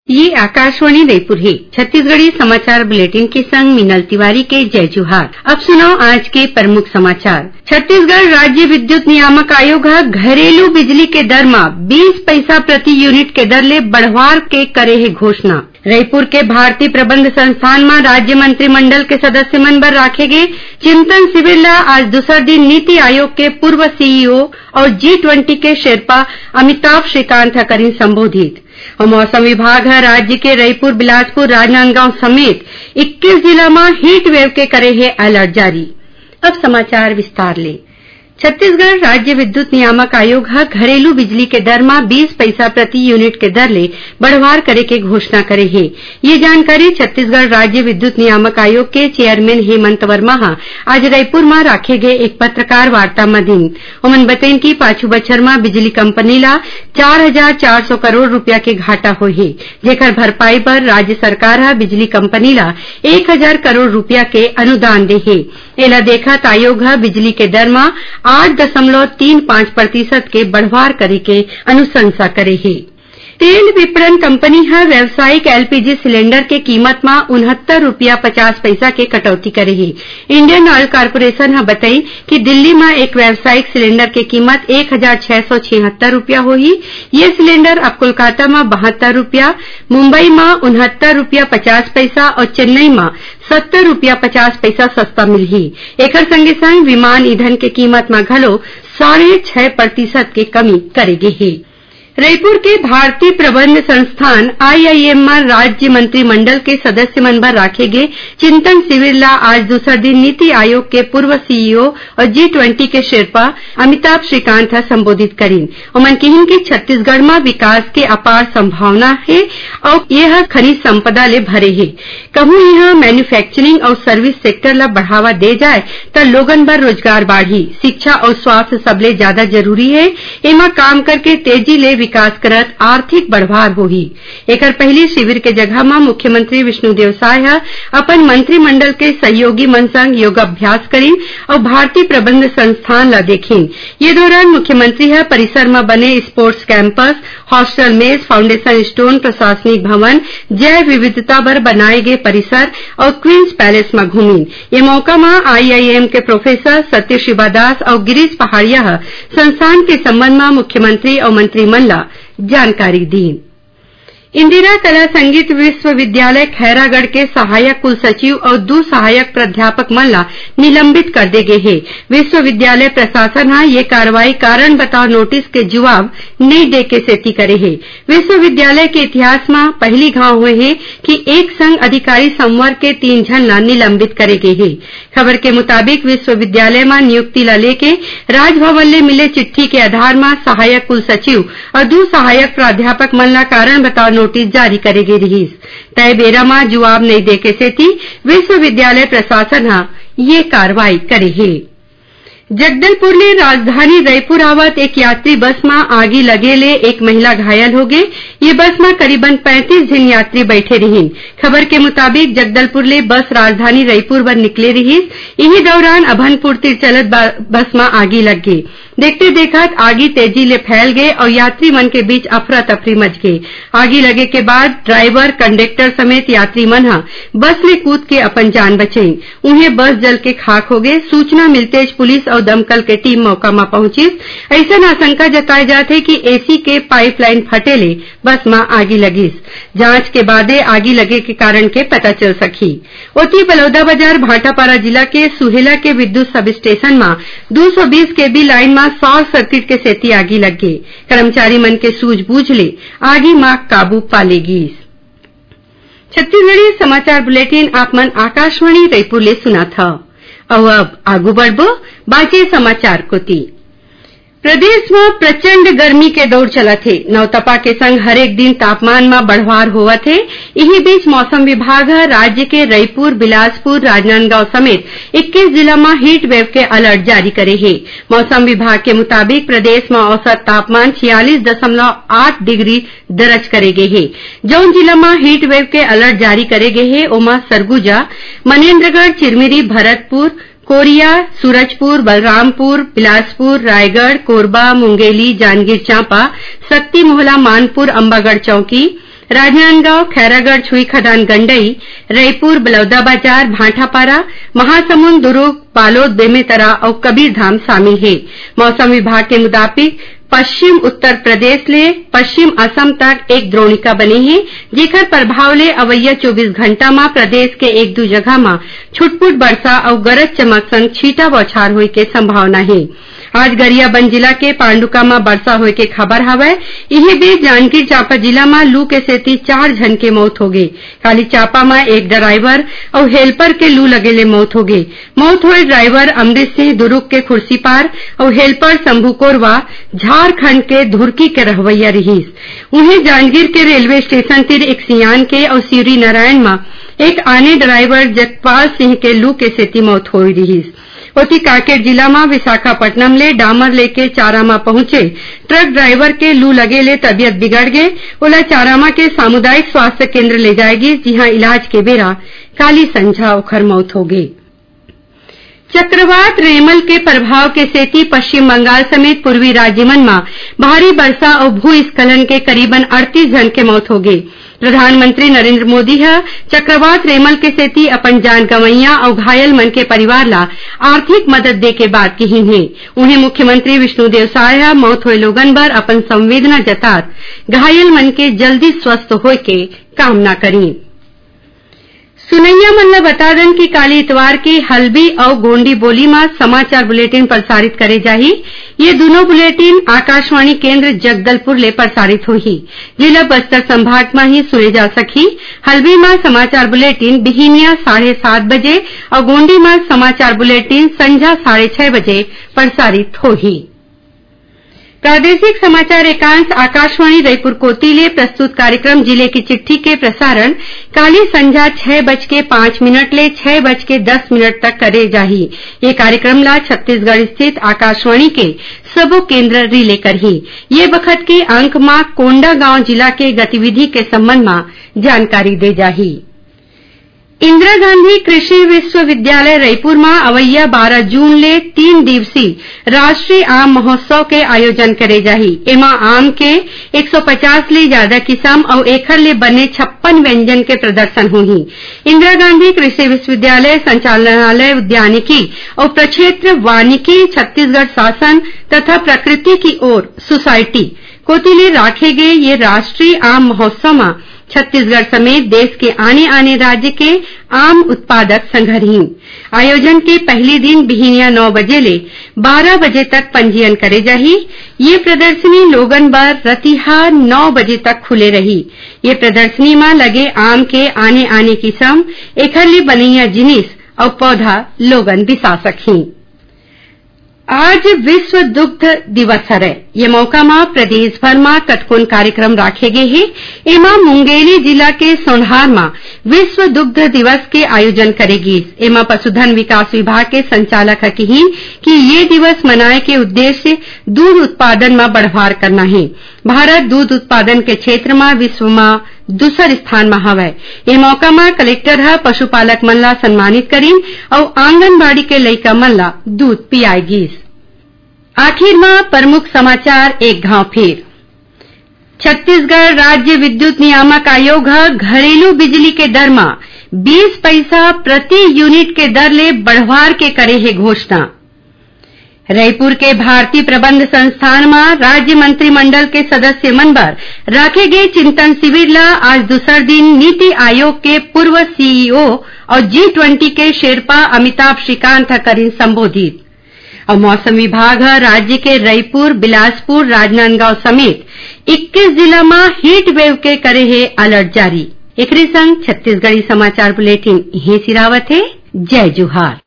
ये आकाशवाणी रायपुर है। छत्तीसगढ़ी समाचार बुलेटिन के संग मिनल तिवारी के जय जोहार। अब सुनो आज के प्रमुख समाचार। छत्तीसगढ़ राज्य विद्युत नियामक आयोग घरेलू बिजली के दर में 20 पैसा प्रति यूनिट के दर ले बढ़वार के करे है घोषणा। रायपुर के भारतीय प्रबंध संस्थान में राज्य मंत्रिमंडल के सदस्य मन बर राखे गए चिंतन शिविर ला आज दूसर दिन नीति आयोग के पूर्व सीईओ और G20 के शेरपा अमिताभ श्रीकांत करीन संबोधित। और मौसम विभाग राज्य के रायपुर, बिलासपुर, राजनांदगांव समेत 21 जिला में हीट वेव के करे है अलर्ट जारी। अब समाचार विस्तार ले। छत्तीसगढ़ राज्य विद्युत नियामक आयोग घरेलू बिजली के दर में 20 पैसा प्रति यूनिट के दर ले बढ़वार करे के घोषणा करे है। ये जानकारी छत्तीसगढ़ राज्य विद्युत नियामक आयोग के चेयरमैन हेमंत वर्मा आज रायपुर में राखे गए एक पत्रकार वार्ता में दिन। उमन बताइन कि पाछू बछर में बिजली कंपनी ला 4,400 करोड़ रुपया के घाटा होय है, जेकर भरपाई पर राज्य सरकार बिजली कंपनी ला 1,000 करोड़ रुपया के अनुदान दे है। एला देखत आयोग बिजली के दर में 8.35% के बढ़वार करे के अनुशंसा करे है। तेल विपणन कंपनी व्यावसायिक एलपीजी सिलेंडर के कीमत में 69 रुपया 50 पैसा के कटौती करे है। इंडियन ऑयल कॉर्पोरेशन बताई कि दिल्ली में एक व्यावसायिक सिलेंडर के कीमत 1,676 रुपया होही। ये सिलेंडर अब कोलकाता में 72 रुपया, मुंबई में 69 रुपया 50 पैसा और चेन्नई में 70 रुपया 50 पैसा सस्ता मिलही। एकर संगे संग विमान ईंधन के कीमत में घलो 6.5% के कमी करेगे है। रायपुर के भारतीय प्रबंध संस्थान IIM में राज्य मंत्रिमंडल के सदस्य मन बर राखे गए चिंतन शिविर ला आज दूसर दिन नीति आयोग के पूर्व सीईओ और G20 के शेरपा अमिताभ श्रीकांत संबोधित करीन। उमन कहिन कि छत्तीसगढ़ में विकास के अपार संभावना है और यह खनिज संपदा ले भरे है। कहूं यह मैन्युफैक्चरिंग और सर्विस सेक्टर ला बढ़ावा दे जाए तो लोगन बर रोजगार बाढ़ी, शिक्षा और स्वास्थ्य सबले ज्यादा जरूरी है। एमा काम करके तेजी ले विकास करत आर्थिक बढ़वार होही। एकर पहली शिविर के जगह में मुख्यमंत्री विष्णुदेव साय अपन मंत्रिमंडल के सहयोगी मन संग योगाभ्यास करीन और भारतीय प्रबंध संस्थान ला देखीन। ये दौरान मुख्यमंत्री परिसर में बने sports campus, hostel mess, foundation stone, प्रशासनिक भवन, जैव विविधता पर बनाए गए परिसर और क्वींस पैलेस में घूमीन। ये मौका में IIM के प्रोफेसर सत्य शिवादास और गिरीश पहाड़िया संस्थान के संबंध में मुख्यमंत्री और मंत्रिमंडल जानकारी दी। इंदिरा कला संगीत विश्वविद्यालय खैरागढ़ के सहायक कुल सचिव और 2 सहायक प्राध्यापक मन ला निलंबित कर दे गए है। विश्वविद्यालय प्रशासन ये कार्रवाई कारण बताओ नोटिस के जवाब नहीं दे के सेती करे है। विश्वविद्यालय के इतिहास में पहली घाव हुए है कि एक संघ अधिकारी संवर्ग के 3 जन ला निलंबित करे गए है। खबर के मुताबिक विश्वविद्यालय में नियुक्ति ला लेके राजभवन ले मिले चिट्ठी के आधार में सहायक कुल सचिव और 2 सहायक प्राध्यापक मन ला कारण बताओ नोटिस जारी करेगी रहीस। तय बेरा में जवाब नहीं दे के सेती विश्वविद्यालय प्रशासन ये कार्रवाई करे है। जगदलपुर ले राजधानी रायपुर आवत एक यात्री बस में आगी लगे ले एक महिला घायल हो गई। ये बस में करीबन 35 जन यात्री बैठे रहीन। खबर के मुताबिक जगदलपुर ले बस राजधानी रायपुर बर निकले रहीस। इही दौरान अभनपुर तिर चलत बस में आगी लग गई। देखते देखत आगी तेजी ले फैल गए और यात्री मन के बीच अफरा तफरी मच गई। आगी लगे के बाद ड्राइवर, कंडक्टर समेत यात्री मन बस ले कूद के अपन जान बचाई। उन्हें बस जल के खाक हो गए। सूचना मिलते पुलिस और दमकल के टीम मौका में पहुंची। ऐसा आशंका जताई जाते कि एसी के पाइपलाइन फटे ले बस में आगी लगी। जांच के बादे आगी लगे के कारण के पता चल सकी। ओती बलौदाबाजार भाटापारा जिला के सुहेला के विद्युत सब स्टेशन में 220 केबी लाइन में शॉर्ट सर्किट के सेती आगी लग गई। कर्मचारी मन के सूझबूझ ले आगी में काबू पा लेगी। छत्तीसगढ़ी समाचार बुलेटिन आप मन आकाशवाणी रायपुर ले सुना था। और अब आगू बढ़बो बाकी समाचार कोती। प्रदेश में प्रचंड गर्मी के दौर चलत है। नवतपा के संग हरेक दिन तापमान में बढ़वार होवत है। इही बीच मौसम विभाग राज्य के रायपुर, बिलासपुर, राजनांदगांव समेत 21 जिला में हीट वेव के अलर्ट जारी करे है। मौसम विभाग के मुताबिक प्रदेश में औसत तापमान 46.8 डिग्री दर्ज करे गए है। जौन जिला में हीट वेव के अलर्ट जारी करे गए है ओमा सरगुजा, मनेन्द्रगढ़, चिरमिरी, भरतपुर, कोरिया, सूरजपुर, बलरामपुर, बिलासपुर, रायगढ़, कोरबा, मुंगेली, जांजगीर चांपा, शक्ति मोहला, मानपुर, अंबागढ़ चौकी, राजनांदगांव, खैरागढ़, छुई खदान, गंडई, रईपुर, बलौदा बाजार, भाटापारा, महासमुंद, दुर्ग, बालोद, बेमेतरा और कबीरधाम शामिल है। मौसम विभाग के मुताबिक पश्चिम उत्तर प्रदेश ले पश्चिम असम तक एक द्रोणिका बनी है, जेकर प्रभाव ले अवैया 24 घंटा में प्रदेश के एक दो जगह में छुटपुट वर्षा और गरज चमक संग छींटा बौछार होए के संभावना है। आज गरियाबंद जिला के पांडुका में वर्षा होए के खबर हवय। इही बीच जांजगीर चांपा जिला में लू के सेती 4 जन के मौत हो गई। काली चांपा में एक ड्राइवर और हेल्पर के लू लगे ले मौत हो गई। मौत हुए ड्राइवर अमृत सिंह दुर्ग के खुर्सीपार और हेल्पर शंभू कोरवा झारखंड के धुरकी के रहवैया रहीस। उन्हें जांजगीर के रेलवे स्टेशन तिर एक सियान के और सिवरी नारायण में एक आने ड्राइवर जगपाल सिंह के लू के सेती मौत हुई रहीस। ओती कांकेर जिला में विशाखापट्टनम ले डामर लेके चारामा पहुंचे ट्रक ड्राइवर के लू लगे ले तबियत बिगड़ गए। ओला चारामा के सामुदायिक स्वास्थ्य केंद्र ले जाएगी, जिहां इलाज के बेरा काली संझा ओखर मौत हो गई। चक्रवात रेमल के प्रभाव के सेती पश्चिम बंगाल समेत पूर्वी राज्यमन में भारी वर्षा और भूस्खलन के करीबन 38 जन के मौत हो गई। प्रधानमंत्री नरेंद्र मोदी चक्रवात रेमल के सेती अपन जान गंवैया और घायल मन के परिवार ला आर्थिक मदद दे के बात कही है। उन्हें मुख्यमंत्री विष्णुदेव साय मौत हुए लोगन बर अपन संवेदना जतात घायल मन के जल्दी स्वस्थ होए के कामना करी। सुनैया मन ला बता दन कि काली इतवार की हल्बी और गोंडी बोली में समाचार बुलेटिन प्रसारित करे जाही। ये दोनों बुलेटिन आकाशवाणी केंद्र जगदलपुर ले प्रसारित होही। जिला बस्तर संभाग में ही सुने जा सकी। हल्बी में समाचार बुलेटिन बिहिनिया 7:30 बजे और गोंडी में समाचार बुलेटिन संझा 6:30 बजे प्रसारित होही। प्रादेशिक समाचार एकांश आकाशवाणी रायपुर कोतीले प्रस्तुत कार्यक्रम जिले की चिट्ठी के प्रसारण काली संझा 6:05 ले 6:10 तक करे जाही। ये कार्यक्रम ला छत्तीसगढ़ स्थित आकाशवाणी के सबो केंद्र रिले करही। ये बखत के अंक में कोंडा गांव जिला के गतिविधि के संबंध में जानकारी दे जाही। इंदिरा गांधी कृषि विश्वविद्यालय रायपुर में अवैया 12 जून ले 3 दिवसीय राष्ट्रीय आम महोत्सव के आयोजन करे जाही। एमा आम के 150 ले ज्यादा किस्म और एखर ले बने 56 व्यंजन के प्रदर्शन होही। इंदिरा गांधी कृषि विश्वविद्यालय संचालनालय उद्यानिकी और प्रक्षेत्र वानिकी छत्तीसगढ़ शासन तथा प्रकृति की ओर सोसाइटी कोतिले राखे गए ये राष्ट्रीय आम महोत्सव में छत्तीसगढ़ समेत देश के आने राज्य के आम उत्पादक संघरहीन। आयोजन के पहले दिन बिहिनिया 9 बजे ले 12 बजे तक पंजीयन करे जाही। ये प्रदर्शनी लोगन बर रतिहा 9 बजे तक खुले रही। ये प्रदर्शनी में लगे आम के आने किस्म एखर ले बनैया जिनिस और पौधा लोगन बिसा सकही। आज विश्व दुग्ध दिवस हरे। ये मौका में प्रदेश भर में कतकोन कार्यक्रम राखे गए हैं। एमा मुंगेली जिला के सोनहार में विश्व दुग्ध दिवस के आयोजन करेगी। एमा पशुधन विकास विभाग के संचालक कही कि ये दिवस मनाए के उद्देश्य दूध उत्पादन में बढ़ावा करना है। भारत दूध उत्पादन के क्षेत्र में विश्व में दूसर स्थान में हवय। ये मौका में कलेक्टर पशुपालक मन ला सम्मानित करीन और आंगनबाड़ी के लइका मन ला दूध पियाएगी। आखिर में प्रमुख समाचार एक घाव फिर। छत्तीसगढ़ राज्य विद्युत नियामक आयोग घरेलू बिजली के दर में 20 पैसा प्रति यूनिट के दर ले बढ़वार के करे है घोषणा। रायपुर के भारतीय प्रबंध संस्थान में राज्य मंत्रिमंडल के सदस्य मन बर रखे गए चिंतन शिविर ला आज दूसर दिन नीति आयोग के पूर्व सीईओ और G20 के शेरपा अमिताभ श्रीकांत करीन संबोधित। और मौसम विभाग राज्य के रायपुर, बिलासपुर, राजनांदगांव समेत 21 जिला में हीट वेव के करे है अलर्ट जारी। एकरे संग छत्तीसगढ़ी समाचार बुलेटिन यहीं सिरावत है। जय जोहार।